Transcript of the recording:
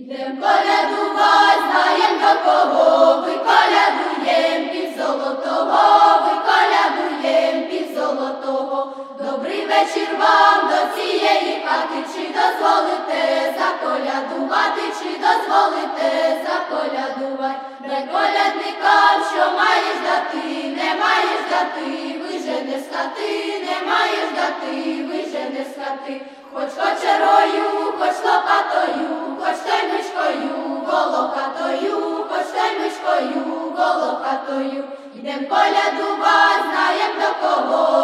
Ідем колядувать, знаєм до кого, ви колядуєм під золотого, ви колядуєм під золотого. Добрий вечір вам до цієї хати, чи дозволите заколядувати, чи дозволите заколядувати. Дай колядникам, що маєш дати, не маєш дати, вижене з хати, не маєш дати, вижене з хати. Хоч кочерою, хоч лопатою, хоч той мишкою, волохатою, хоч той мишкою, волохатою. Ідем колядувать, знаєм до кого,